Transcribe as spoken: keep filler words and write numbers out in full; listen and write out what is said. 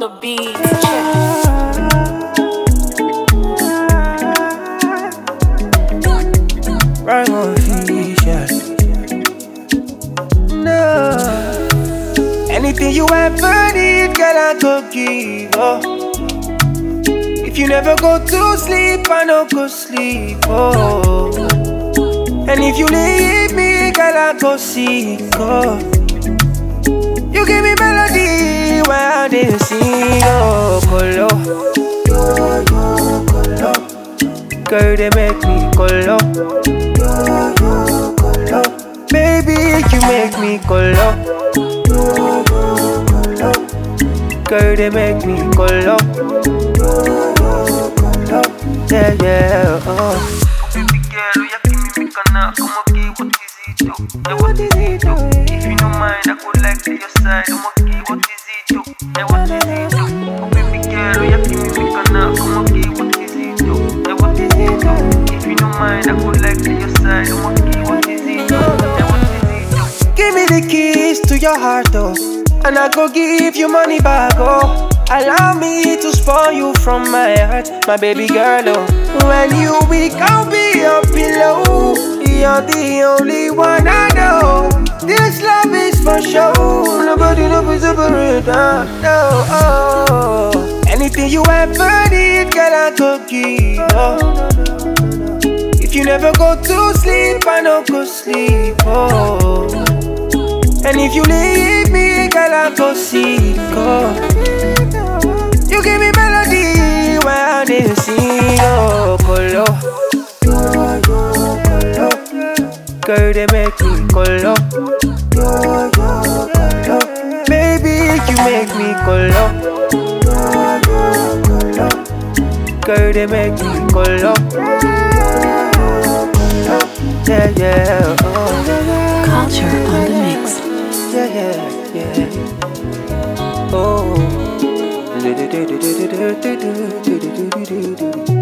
the beat. Right on feature. No. Anything you ever need, girl, I go give. Oh. If you never go to sleep, I no go sleep. Oh. And if you leave me, girl, I go seek. Oh. You give me melody where I didn't see. Oh, colo. Yo, yo, colo. Girl, they make me colo. Yo, yo, colo. Baby, you make me colo. Yo, yo, colo. Girl, they make me colo. Yo, yo, colo. Yeah, yeah, oh. Baby girl, you give me kana, como que what is it do? Yeah, what is it do? If you don't mind, I could like to your side. Como que what is it do? Yeah, what is it do? Oh baby girl, you give me kana, como que what is it do? Yeah, what is it do? If you don't mind, I could like to your side. Como que what is it do? Yeah, what is it do? Give me the keys to your heart, oh, and I go give you money back, oh. Allow me to spoil you from my heart, my baby girl, oh. When you weak, I'll be your pillow. You're the only one I know. This love is for sure. Nobody knows separate, uh, no, oh. Anything you ever need, girl, I go give, oh. If you never go to sleep, I no go sleep, oh. And if you leave me, girl, I go seek, oh. You give me melody where I didn't see, oh, colo. Yo, yo, colo. Girl, they make me colo. Yo, yo, colo. Baby, you make me colo. Yo, yo, colo. Girl, they make me colo. Yo, yo, colo. Yeah, yeah, oh. Culture on the mix. Yeah, yeah, yeah. Oh. Do do do do do do do do do do do do.